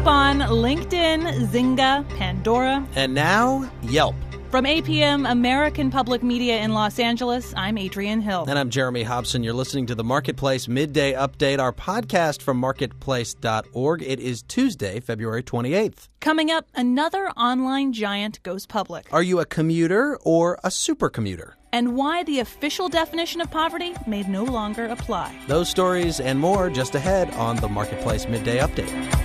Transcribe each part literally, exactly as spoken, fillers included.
Groupon, LinkedIn, Zynga, Pandora. And now, Yelp. From A P M American Public Media in Los Angeles, I'm Adrienne Hill. And I'm Jeremy Hobson. You're listening to the Marketplace Midday Update, our podcast from marketplace dot org. It is Tuesday, February twenty-eighth. Coming up, another online giant goes public. Are you a commuter or a supercommuter? And why the official definition of poverty may no longer apply. Those stories and more just ahead on the Marketplace Midday Update.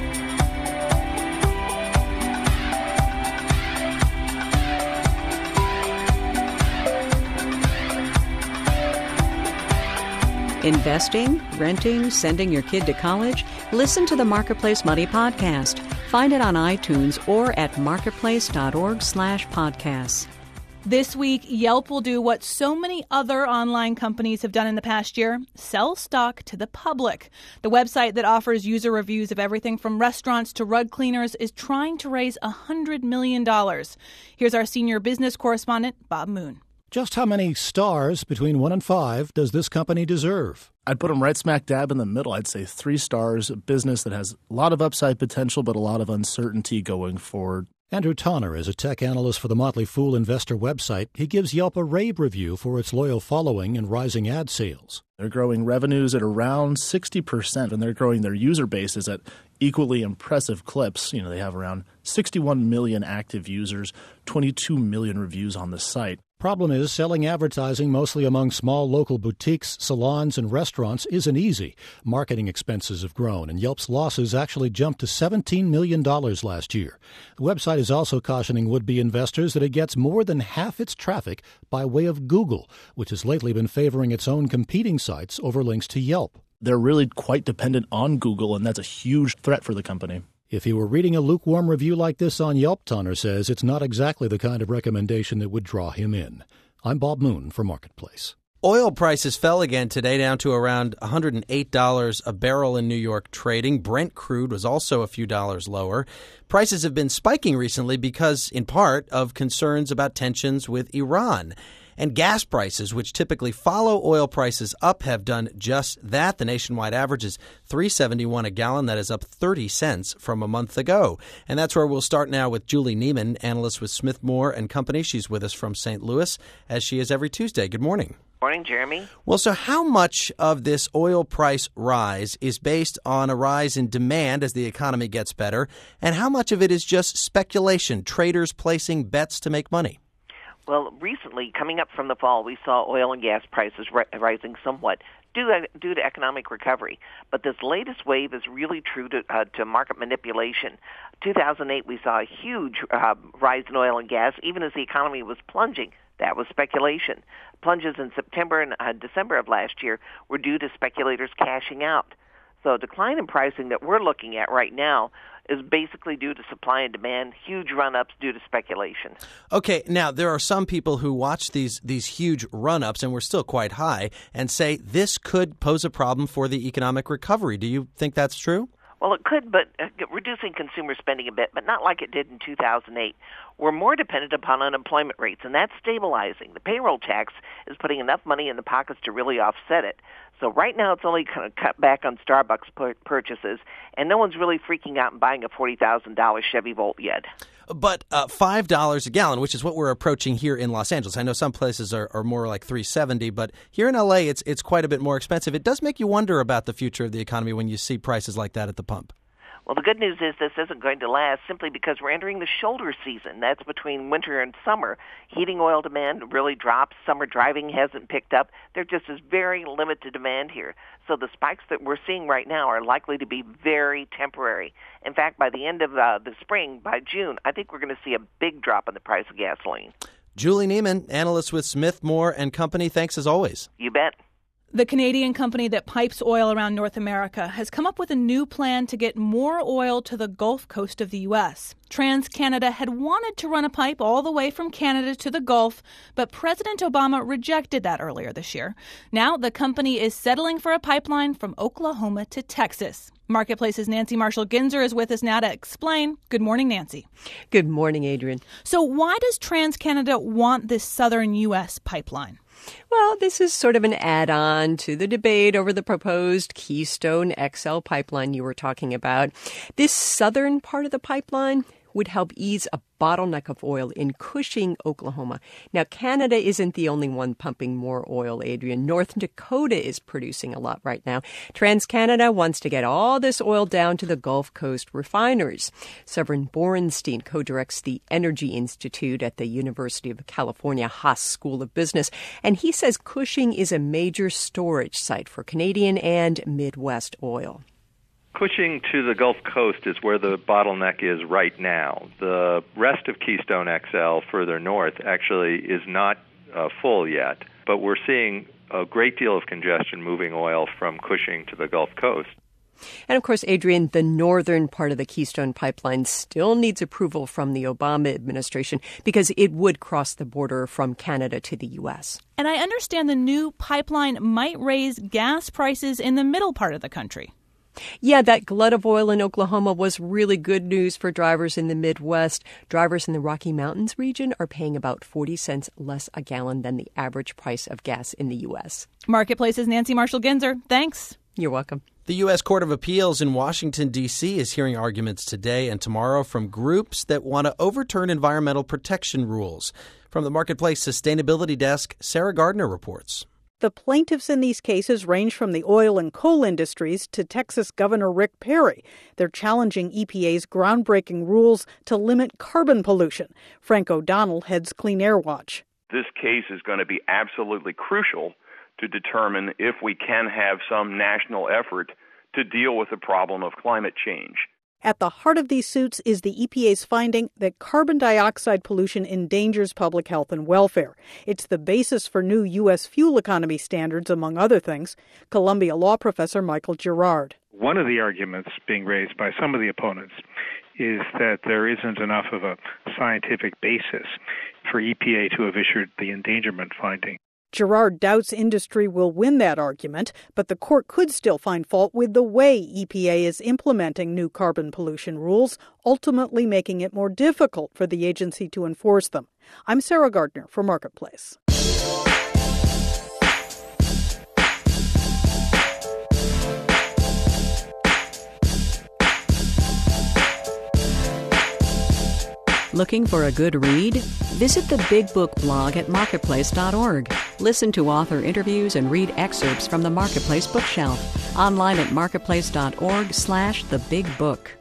Investing, renting, sending your kid to college? Listen to the Marketplace Money Podcast. Find it on iTunes or at marketplace dot org slash podcasts. This week, Yelp will do what so many other online companies have done in the past year, sell stock to the public. The website that offers user reviews of everything from restaurants to rug cleaners is trying to raise one hundred million dollars. Here's our senior business correspondent, Bob Moon. Just how many stars between one and five does this company deserve? I'd put them right smack dab in the middle. I'd say three stars, a business that has a lot of upside potential but a lot of uncertainty going forward. Andrew Tonner is a tech analyst for the Motley Fool investor website. He gives Yelp a rave review for its loyal following and rising ad sales. They're growing revenues at around sixty percent, and they're growing their user bases at equally impressive clips. You know, they have around sixty-one million active users, twenty-two million reviews on the site. Problem is, selling advertising mostly among small local boutiques, salons, and restaurants isn't easy. Marketing expenses have grown, and Yelp's losses actually jumped to seventeen million dollars last year. The website is also cautioning would-be investors that it gets more than half its traffic by way of Google, which has lately been favoring its own competing sites over links to Yelp. They're really quite dependent on Google, and that's a huge threat for the company. If you were reading a lukewarm review like this on Yelp, Tonner says it's not exactly the kind of recommendation that would draw him in. I'm Bob Moon for Marketplace. Oil prices fell again today down to around one hundred eight dollars a barrel in New York trading. Brent crude was also a few dollars lower. Prices have been spiking recently because, in part, of concerns about tensions with Iran. And gas prices, which typically follow oil prices up, have done just that. The nationwide average is three dollars and seventy-one cents a gallon. That is up thirty cents from a month ago. And that's where we'll start now with Julie Neiman, analyst with Smith Moore and Company. She's with us from Saint Louis, as she is every Tuesday. Good morning. Morning, Jeremy. Well, so how much of this oil price rise is based on a rise in demand as the economy gets better, and how much of it is just speculation, traders placing bets to make money? Well, recently, coming up from the fall, we saw oil and gas prices ri- rising somewhat due, due to economic recovery. But this latest wave is really true to, uh, to market manipulation. two thousand eight, we saw a huge uh, rise in oil and gas, even as the economy was plunging. That was speculation. Plunges in September and uh, December of last year were due to speculators cashing out. So a decline in pricing that we're looking at right now is basically due to supply and demand, huge run-ups due to speculation. Okay, now there are some people who watch these these huge run-ups, and we're still quite high, and say this could pose a problem for the economic recovery. Do you think that's true? Well, it could, but uh, reducing consumer spending a bit, but not like it did in two thousand eight. We're more dependent upon unemployment rates, and that's stabilizing. The payroll tax is putting enough money in the pockets to really offset it. So right now it's only kind of cut back on Starbucks pur- purchases, and no one's really freaking out and buying a forty thousand dollars Chevy Volt yet. But uh, five dollars a gallon, which is what we're approaching here in Los Angeles. I know some places are, are more like three dollars and seventy cents, but here in L A it's it's quite a bit more expensive. It does make you wonder about the future of the economy when you see prices like that at the pump. Well, the good news is this isn't going to last simply because we're entering the shoulder season. That's between winter and summer. Heating oil demand really drops. Summer driving hasn't picked up. There just is very limited demand here. So the spikes that we're seeing right now are likely to be very temporary. In fact, by the end of uh, the spring, by June, I think we're going to see a big drop in the price of gasoline. Julie Neiman, analyst with Smith, Moore and Company. Thanks as always. You bet. The Canadian company that pipes oil around North America has come up with a new plan to get more oil to the Gulf Coast of the U S. TransCanada had wanted to run a pipe all the way from Canada to the Gulf, but President Obama rejected that earlier this year. Now the company is settling for a pipeline from Oklahoma to Texas. Marketplace's Nancy Marshall-Ginzer is with us now to explain. Good morning, Nancy. Good morning, Adrienne. So why does TransCanada want this southern U S pipeline? Well, this is sort of an add-on to the debate over the proposed Keystone X L pipeline you were talking about. This southern part of the pipeline would help ease a bottleneck of oil in Cushing, Oklahoma. Now, Canada isn't the only one pumping more oil, Adrian. North Dakota is producing a lot right now. TransCanada wants to get all this oil down to the Gulf Coast refiners. Severin Borenstein co-directs the Energy Institute at the University of California Haas School of Business, and he says Cushing is a major storage site for Canadian and Midwest oil. Cushing to the Gulf Coast is where the bottleneck is right now. The rest of Keystone X L further north actually is not uh, full yet, but we're seeing a great deal of congestion moving oil from Cushing to the Gulf Coast. And of course, Adrian, the northern part of the Keystone Pipeline still needs approval from the Obama administration because it would cross the border from Canada to the U S. And I understand the new pipeline might raise gas prices in the middle part of the country. Yeah, that glut of oil in Oklahoma was really good news for drivers in the Midwest. Drivers in the Rocky Mountains region are paying about forty cents less a gallon than the average price of gas in the U S. Marketplace's Nancy Marshall-Ginzer. Thanks. You're welcome. The U S Court of Appeals in Washington, D C is hearing arguments today and tomorrow from groups that want to overturn environmental protection rules. From the Marketplace Sustainability Desk, Sarah Gardner reports. The plaintiffs in these cases range from the oil and coal industries to Texas Governor Rick Perry. They're challenging E P A's groundbreaking rules to limit carbon pollution. Frank O'Donnell heads Clean Air Watch. This case is going to be absolutely crucial to determine if we can have some national effort to deal with the problem of climate change. At the heart of these suits is the E P A's finding that carbon dioxide pollution endangers public health and welfare. It's the basis for new U S fuel economy standards, among other things. Columbia law professor Michael Girard. One of the arguments being raised by some of the opponents is that there isn't enough of a scientific basis for E P A to have issued the endangerment finding. Girard doubts industry will win that argument, but the court could still find fault with the way E P A is implementing new carbon pollution rules, ultimately making it more difficult for the agency to enforce them. I'm Sarah Gardner for Marketplace. Looking for a good read? Visit the Big Book blog at marketplace dot org. Listen to author interviews and read excerpts from the Marketplace bookshelf. Online at marketplace dot org slash the big book.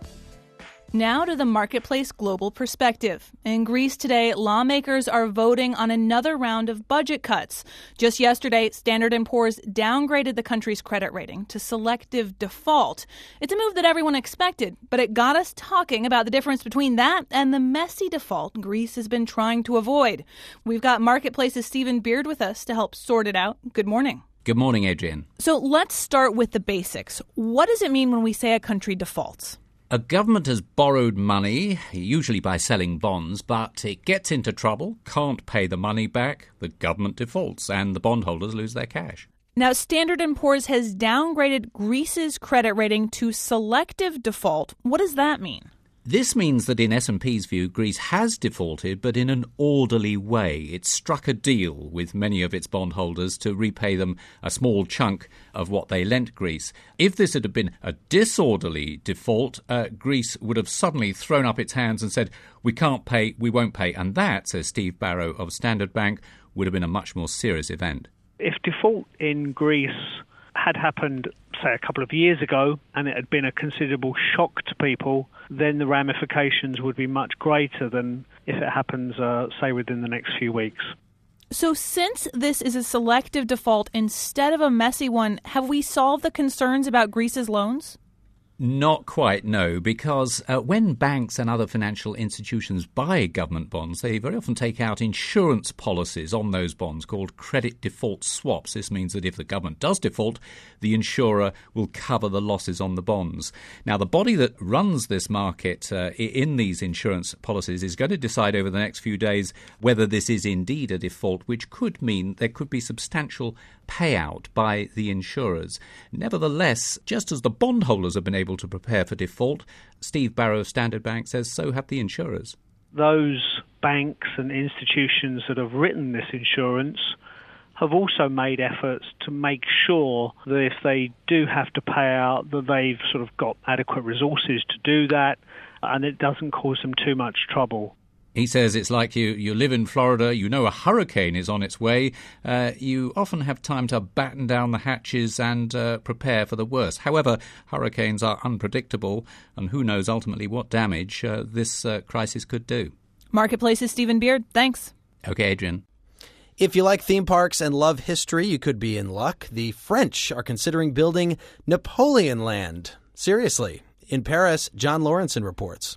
Now to the Marketplace Global Perspective. In Greece today, lawmakers are voting on another round of budget cuts. Just yesterday, Standard and Poor's downgraded the country's credit rating to selective default. It's a move that everyone expected, but it got us talking about the difference between that and the messy default Greece has been trying to avoid. We've got Marketplace's Stephen Beard with us to help sort it out. Good morning. Good morning, Adrian. So let's start with the basics. What does it mean when we say a country defaults? A government has borrowed money, usually by selling bonds, but it gets into trouble, can't pay the money back, the government defaults, and the bondholders lose their cash. Now, Standard and Poor's has downgraded Greece's credit rating to selective default. What does that mean? This means that in S and P's view, Greece has defaulted, but in an orderly way. It struck a deal with many of its bondholders to repay them a small chunk of what they lent Greece. If this had been a disorderly default, uh, Greece would have suddenly thrown up its hands and said, we can't pay, we won't pay. And that, says Steve Barrow of Standard Bank, would have been a much more serious event. If default in Greece had happened, say, a couple of years ago, and it had been a considerable shock to people, then the ramifications would be much greater than if it happens, uh, say, within the next few weeks. So since this is a selective default instead of a messy one, have we solved the concerns about Greece's loans? Not quite, no, because uh, when banks and other financial institutions buy government bonds, they very often take out insurance policies on those bonds called credit default swaps. This means that if the government does default, the insurer will cover the losses on the bonds. Now, the body that runs this market uh, in these insurance policies is going to decide over the next few days whether this is indeed a default, which could mean there could be substantial payout by the insurers. Nevertheless, just as the bondholders have been able to prepare for default, Steve Barrow of Standard Bank says so have the insurers. Those banks and institutions that have written this insurance have also made efforts to make sure that if they do have to pay out, that they've sort of got adequate resources to do that, and it doesn't cause them too much trouble. He says it's like you, you live in Florida, you know a hurricane is on its way. Uh, you often have time to batten down the hatches and uh, prepare for the worst. However, hurricanes are unpredictable, and who knows ultimately what damage uh, this uh, crisis could do. Marketplace's Stephen Beard, thanks. Okay, Adrian. If you like theme parks and love history, you could be in luck. The French are considering building Napoleon Land. Seriously. In Paris, John Lawrenson reports.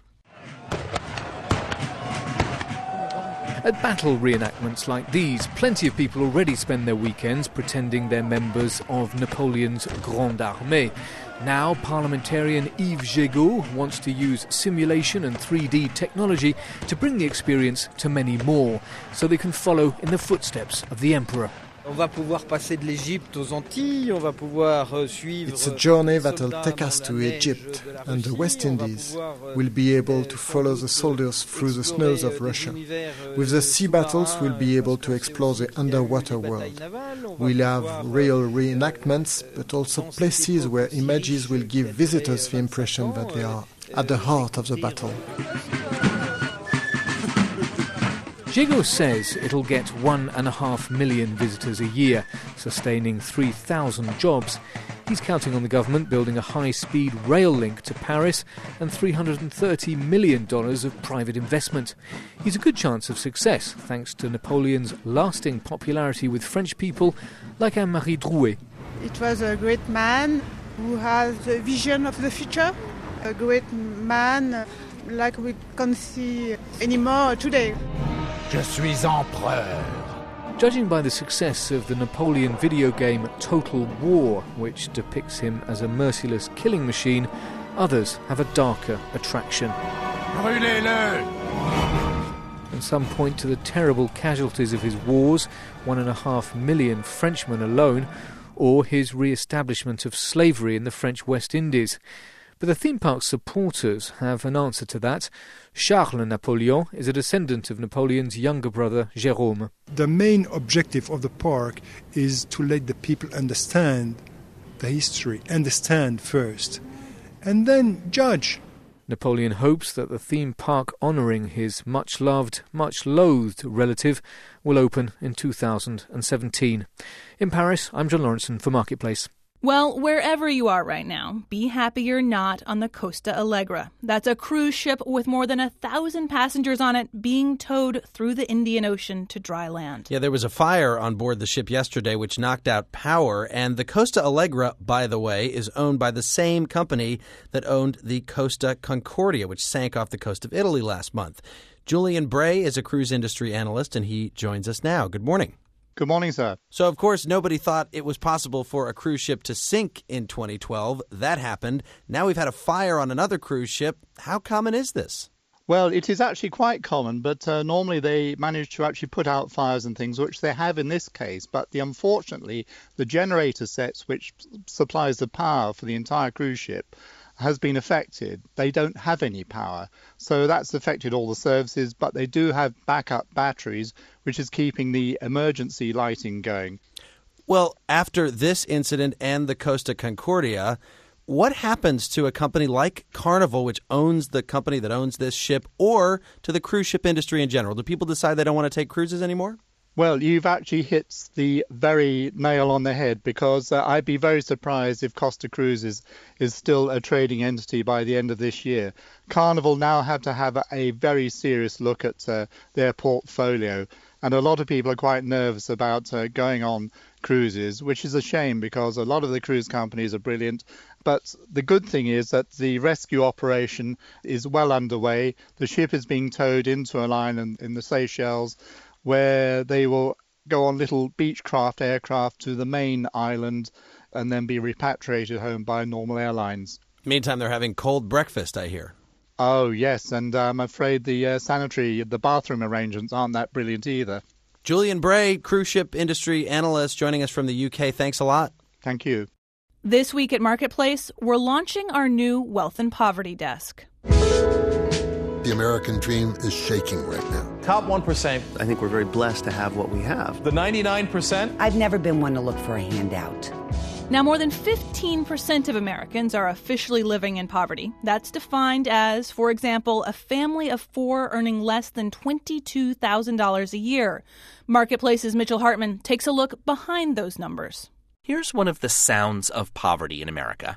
At battle reenactments like these, plenty of people already spend their weekends pretending they're members of Napoleon's Grande Armée. Now, parliamentarian Yves Jégot wants to use simulation and three D technology to bring the experience to many more, so they can follow in the footsteps of the emperor. On va pouvoir passer de l'Égypte aux Antilles, on va pouvoir suivre. It's a journey that'll take us to Egypt and the West Indies. We'll be able to follow the soldiers through the snows of Russia. With the sea battles, we'll be able to explore the underwater world. We'll have real reenactments, but also places where images will give visitors the impression that they are at the heart of the battle. Jégot says it'll get one and a half million visitors a year, sustaining three thousand jobs. He's counting on the government building a high-speed rail link to Paris and three hundred thirty million dollars of private investment. He's a good chance of success, thanks to Napoleon's lasting popularity with French people like Anne-Marie Drouet. It was a great man who has a vision of the future, a great man like we can't see anymore today. Je suis empereur. Judging by the success of the Napoleon video game Total War, which depicts him as a merciless killing machine, others have a darker attraction. Brûlez-le! And some point to the terrible casualties of his wars, one and a half million Frenchmen alone, or his re-establishment of slavery in the French West Indies. But the theme park's supporters have an answer to that. Charles Napoleon is a descendant of Napoleon's younger brother, Jérôme. The main objective of the park is to let the people understand the history, understand first, and then judge. Napoleon hopes that the theme park honouring his much-loved, much-loathed relative will open in two thousand seventeen. In Paris, I'm John Lawrenson for Marketplace. Well, wherever you are right now, be happy you're not on the Costa Allegra. That's a cruise ship with more than a thousand passengers on it being towed through the Indian Ocean to dry land. Yeah, there was a fire on board the ship yesterday which knocked out power. And the Costa Allegra, by the way, is owned by the same company that owned the Costa Concordia, which sank off the coast of Italy last month. Julian Bray is a cruise industry analyst, and he joins us now. Good morning. Good morning, sir. So, of course, nobody thought it was possible for a cruise ship to sink in twenty twelve. That happened. Now we've had a fire on another cruise ship. How common is this? Well, it is actually quite common, but uh, normally they manage to actually put out fires and things, which they have in this case. But the unfortunately, the generator sets, which supplies the power for the entire cruise ship, has been affected. They don't have any power. So that's affected all the services, but they do have backup batteries, which is keeping the emergency lighting going. Well, after this incident and the Costa Concordia, what happens to a company like Carnival, which owns the company that owns this ship, or to the cruise ship industry in general? Do people decide they don't want to take cruises anymore? Well, you've actually hit the very nail on the head, because uh, I'd be very surprised if Costa Cruises is still a trading entity by the end of this year. Carnival now have to have a, a very serious look at uh, their portfolio, and a lot of people are quite nervous about uh, going on cruises, which is a shame because a lot of the cruise companies are brilliant. But the good thing is that the rescue operation is well underway. The ship is being towed into an island in the Seychelles, where they will go on little Beechcraft aircraft to the main island and then be repatriated home by normal airlines. Meantime, they're having cold breakfast, I hear. Oh, yes, and I'm afraid the uh, sanitary, the bathroom arrangements aren't that brilliant either. Julian Bray, cruise ship industry analyst, joining us from the U K. Thanks a lot. Thank you. This week at Marketplace, we're launching our new Wealth and Poverty Desk. the American dream is shaking right now. Top one percent. I think we're very blessed to have what we have. The ninety-nine percent. I've never been one to look for a handout. Now, more than fifteen percent of Americans are officially living in poverty. That's defined as, for example, a family of four earning less than twenty-two thousand dollars a year. Marketplace's Mitchell Hartman takes a look behind those numbers. Here's one of the sounds of poverty in America.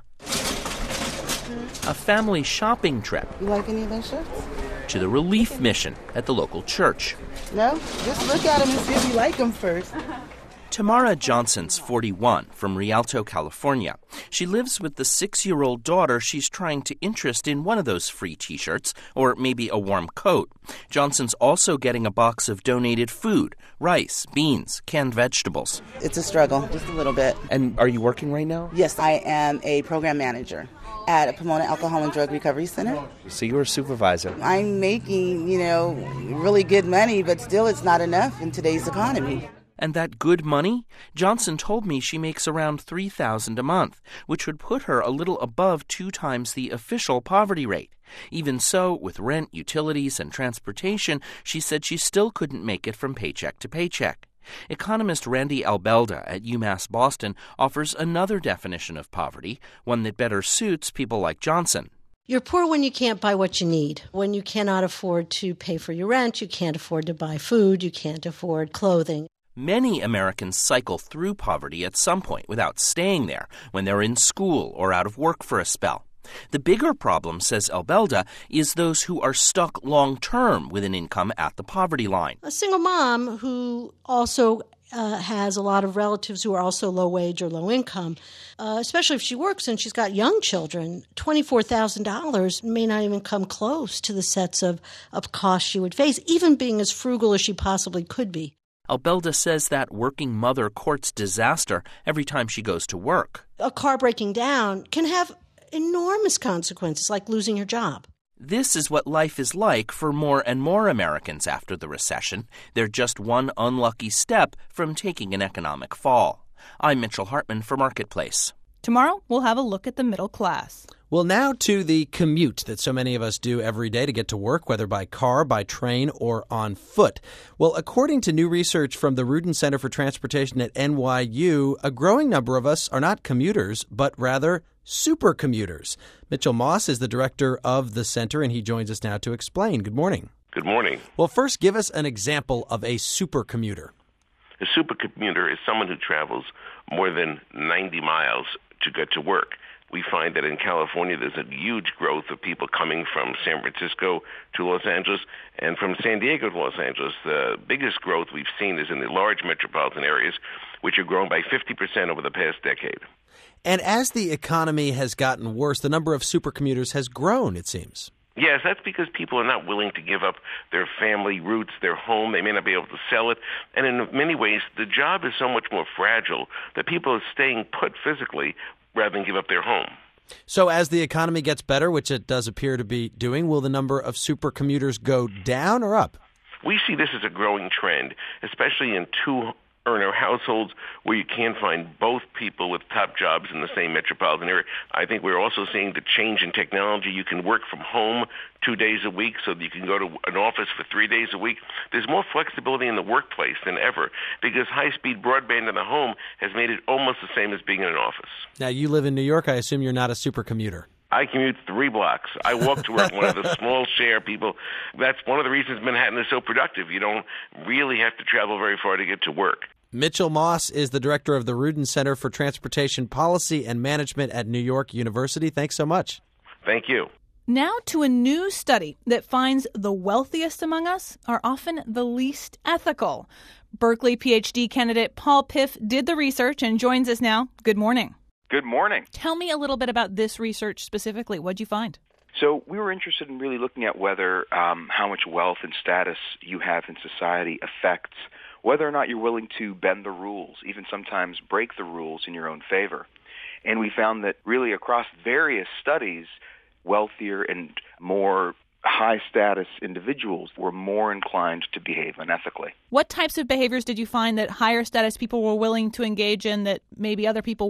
A family shopping trip. You like any of those shirts? To the relief mission at the local church. No? Just look at them and see if you like them first. Tamara Johnson's forty-one, from Rialto, California. She lives with the six-year-old daughter she's trying to interest in one of those free T-shirts, or maybe a warm coat. Johnson's also getting a box of donated food, rice, beans, canned vegetables. It's a struggle, just a little bit. And are you working right now? Yes, I am a program manager at a Pomona Alcohol and Drug Recovery Center. So you're a supervisor. I'm making, you know, really good money, but still it's not enough in today's economy. And that good money? Johnson told me she makes around three thousand dollars a month, which would put her a little above two times the official poverty rate. Even so, with rent, utilities, and transportation, she said she still couldn't make it from paycheck to paycheck. Economist Randy Albelda at UMass Boston offers another definition of poverty, one that better suits people like Johnson. You're poor when you can't buy what you need. When you cannot afford to pay for your rent, you can't afford to buy food, you can't afford clothing. Many Americans cycle through poverty at some point without staying there, when they're in school or out of work for a spell. The bigger problem, says Albelda, is those who are stuck long-term with an income at the poverty line. A single mom who also uh, has a lot of relatives who are also low-wage or low-income, uh, especially if she works and she's got young children, twenty-four thousand dollars may not even come close to the sets of, of costs she would face, even being as frugal as she possibly could be. Albelda says that working mother courts disaster every time she goes to work. A car breaking down can have enormous consequences, like losing your job. This is what life is like for more and more Americans after the recession. They're just one unlucky step from taking an economic fall. I'm Mitchell Hartman for Marketplace. Tomorrow, we'll have a look at the middle class. Well, now to the commute that so many of us do every day to get to work, whether by car, by train, or on foot. Well, according to new research from the Rudin Center for Transportation at N Y U, a growing number of us are not commuters, but rather supercommuters. Mitchell Moss is the director of the center, and he joins us now to explain. Good morning. Good morning. Well, first, give us an example of a supercommuter. A supercommuter is someone who travels more than ninety miles to get to work. We find that in California there's a huge growth of people coming from San Francisco to Los Angeles and from San Diego to Los Angeles. The biggest growth we've seen is in the large metropolitan areas, which have grown by fifty percent over the past decade. And as the economy has gotten worse, the number of supercommuters has grown, it seems. Yes, that's because people are not willing to give up their family roots, their home. They may not be able to sell it. And in many ways, the job is so much more fragile that people are staying put physically rather than give up their home. So as the economy gets better, which it does appear to be doing, will the number of supercommuters go down or up? We see this as a growing trend, especially in two earner households where you can find both people with top jobs in the same metropolitan area. I think we're also seeing the change in technology. You can work from home two days a week so that you can go to an office for three days a week. There's more flexibility in the workplace than ever because high-speed broadband in the home has made it almost the same as being in an office. Now, you live in New York. I assume you're not a supercommuter. I commute three blocks. I walk to work, one of the small share people. That's one of the reasons Manhattan is so productive. You don't really have to travel very far to get to work. Mitchell Moss is the director of the Rudin Center for Transportation Policy and Management at New York University. Thanks so much. Thank you. Now to a new study that finds the wealthiest among us are often the least ethical. Berkeley P H D candidate Paul Piff did the research and joins us now. Good morning. Good morning. Tell me a little bit about this research specifically. What'd you find? So we were interested in really looking at whether um, how much wealth and status you have in society affects whether or not you're willing to bend the rules, even sometimes break the rules in your own favor. And we found that really across various studies, wealthier and more high-status individuals were more inclined to behave unethically. What types of behaviors did you find that higher-status people were willing to engage in that maybe other people weren't?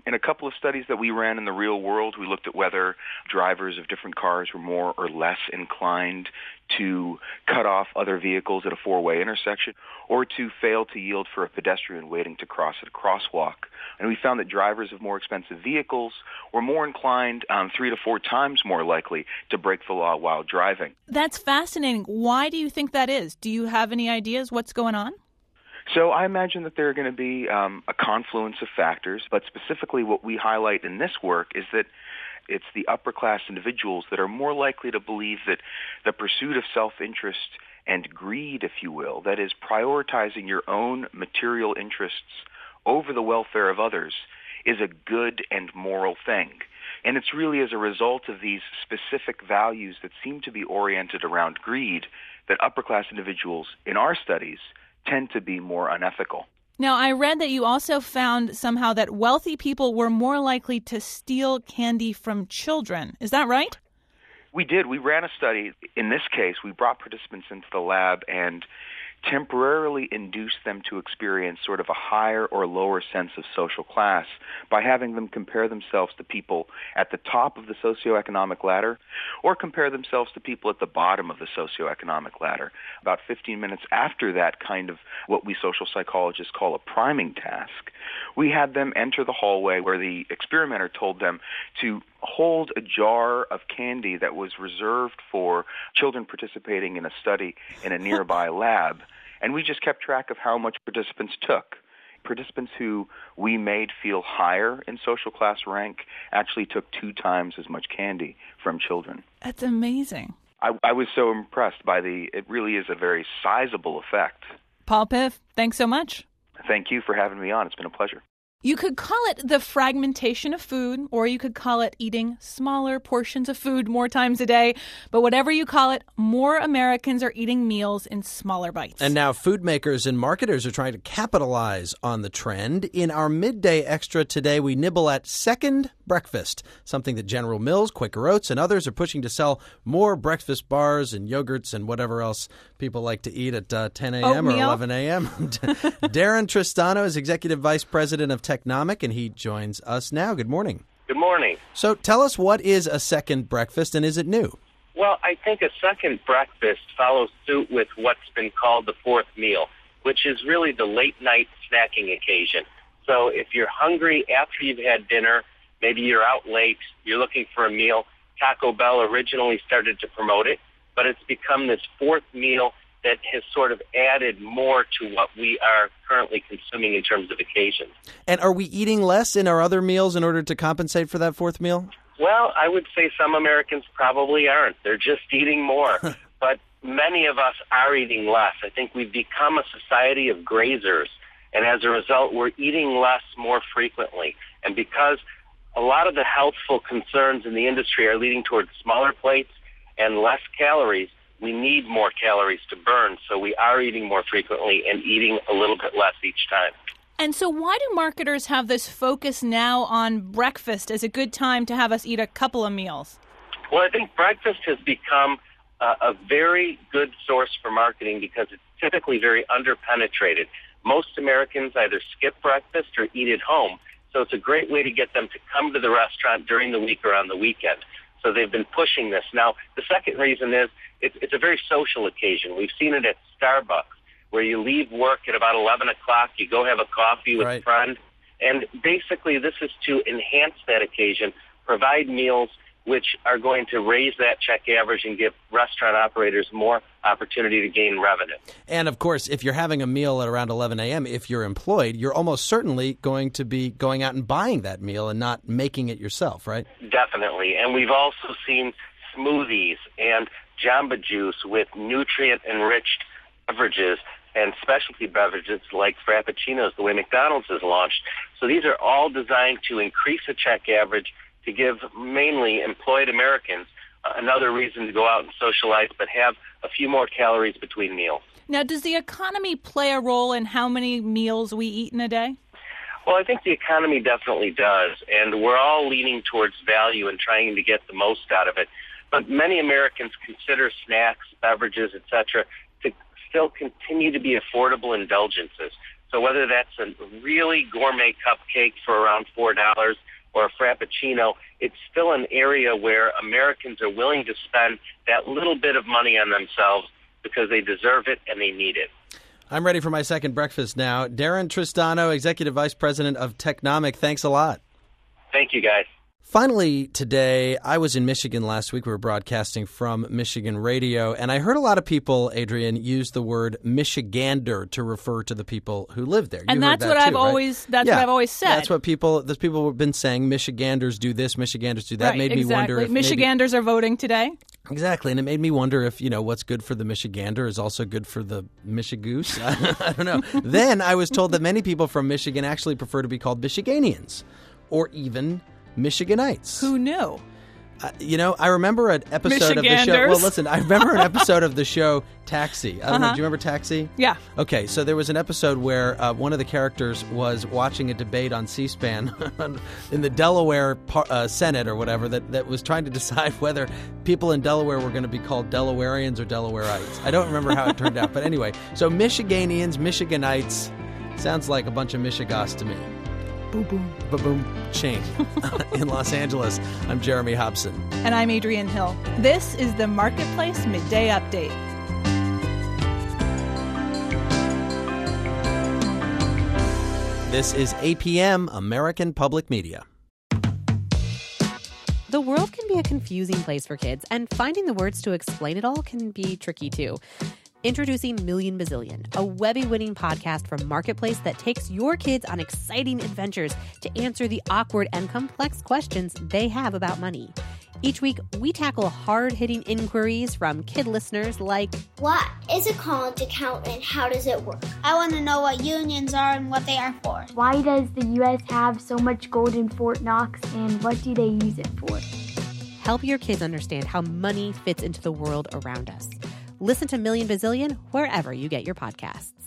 In a couple of studies that we ran in the real world, we looked at whether drivers of different cars were more or less inclined to cut off other vehicles at a four-way intersection or to fail to yield for a pedestrian waiting to cross at a crosswalk. And we found that drivers of more expensive vehicles were more inclined, um, three to four times more likely, to break the law while driving. That's fascinating. Why do you think that is? Do you have any ideas what's going on? So I imagine that there are going to be um, a confluence of factors, but specifically what we highlight in this work is that it's the upper-class individuals that are more likely to believe that the pursuit of self-interest and greed, if you will, that is prioritizing your own material interests over the welfare of others, is a good and moral thing. And it's really as a result of these specific values that seem to be oriented around greed that upper-class individuals in our studies tend to be more unethical. Now, I read that you also found somehow that wealthy people were more likely to steal candy from children. Is that right? We did. We ran a study. In this case, we brought participants into the lab and temporarily induced them to experience sort of a higher or lower sense of social class by having them compare themselves to people at the top of the socioeconomic ladder or compare themselves to people at the bottom of the socioeconomic ladder. About fifteen minutes after that kind of what we social psychologists call a priming task, we had them enter the hallway where the experimenter told them to hold a jar of candy that was reserved for children participating in a study in a nearby lab. And we just kept track of how much participants took. Participants who we made feel higher in social class rank actually took two times as much candy from children. That's amazing. I, I was so impressed by the, it really is a very sizable effect. Paul Piff, thanks so much. Thank you for having me on. It's been a pleasure. You could call it the fragmentation of food, or you could call it eating smaller portions of food more times a day. But whatever you call it, more Americans are eating meals in smaller bites. And now food makers and marketers are trying to capitalize on the trend. In our Midday Extra today, we nibble at second breakfast, something that General Mills, Quaker Oats, and others are pushing to sell more breakfast bars and yogurts and whatever else people like to eat at uh, ten a.m. or eleven a.m. Darren Tristano is Executive Vice President of Technomic, and he joins us now. Good morning. Good morning. So tell us, what is a second breakfast, and is it new? Well, I think a second breakfast follows suit with what's been called the fourth meal, which is really the late-night snacking occasion. So if you're hungry after you've had dinner, maybe you're out late, you're looking for a meal, Taco Bell originally started to promote it, but it's become this fourth meal that has sort of added more to what we are currently consuming in terms of occasions. And are we eating less in our other meals in order to compensate for that fourth meal? Well, I would say some Americans probably aren't. They're just eating more. But many of us are eating less. I think we've become a society of grazers, and as a result, we're eating less more frequently. And because a lot of the healthful concerns in the industry are leading towards smaller plates and less calories, we need more calories to burn, so we are eating more frequently and eating a little bit less each time. And so why do marketers have this focus now on breakfast as a good time to have us eat a couple of meals? Well, I think breakfast has become uh, a very good source for marketing because it's typically very underpenetrated. Most Americans either skip breakfast or eat at home, so it's a great way to get them to come to the restaurant during the week or on the weekend. So they've been pushing this. Now, the second reason is it's, it's a very social occasion. We've seen it at Starbucks, where you leave work at about eleven o'clock, you go have a coffee with right. a friend, and basically this is to enhance that occasion, provide meals which are going to raise that check average and give restaurant operators more opportunity to gain revenue. And, of course, if you're having a meal at around eleven a.m., if you're employed, you're almost certainly going to be going out and buying that meal and not making it yourself, right? Definitely. And we've also seen smoothies and Jamba Juice with nutrient-enriched beverages and specialty beverages like Frappuccinos, the way McDonald's has launched. So these are all designed to increase the check average, to give mainly employed Americans uh, another reason to go out and socialize, but have a few more calories between meals. Now, does the economy play a role in how many meals we eat in a day? Well, I think the economy definitely does, and we're all leaning towards value and trying to get the most out of it. But many Americans consider snacks, beverages, et cetera, to still continue to be affordable indulgences. So whether that's a really gourmet cupcake for around four dollars or a Frappuccino, it's still an area where Americans are willing to spend that little bit of money on themselves because they deserve it and they need it. I'm ready for my second breakfast now. Darren Tristano, Executive Vice President of Technomic, thanks a lot. Thank you, guys. Finally, today, I was in Michigan last week. We were broadcasting from Michigan Radio, and I heard a lot of people, Adrian, use the word Michigander to refer to the people who live there. You and that's that what too, I've right? always that's yeah. what I've always said. That's what people those people have been saying. Michiganders do this, Michiganders do that. Right, made exactly. me wonder if Michiganders maybe, are voting today. Exactly, and it made me wonder if, you know, what's good for the Michigander is also good for the Michigoose. I, I don't know. Then I was told that many people from Michigan actually prefer to be called Michiganians or even Michiganites. Who knew? Uh, you know, I remember an episode of the show. Well, listen, I remember an episode of the show Taxi. I don't uh-huh. know. Do you remember Taxi? Yeah. Okay, so there was an episode where uh, one of the characters was watching a debate on C-SPAN in the Delaware par- uh, Senate or whatever that, that was trying to decide whether people in Delaware were going to be called Delawareans or Delawareites. I don't remember how it turned out. But anyway, so Michiganians, Michiganites, sounds like a bunch of Michigas to me. Boom, boom, ba-boom, chain. In Los Angeles, I'm Jeremy Hobson. And I'm Adrienne Hill. This is the Marketplace Midday Update. This is A P M, American Public Media. The world can be a confusing place for kids, and finding the words to explain it all can be tricky too. Introducing Million Bazillion, a Webby-winning podcast from Marketplace that takes your kids on exciting adventures to answer the awkward and complex questions they have about money. Each week, we tackle hard-hitting inquiries from kid listeners like, what is a college account and how does it work? I want to know what unions are and what they are for. Why does the U S have so much gold in Fort Knox and what do they use it for? Help your kids understand how money fits into the world around us. Listen to Million Bazillion wherever you get your podcasts.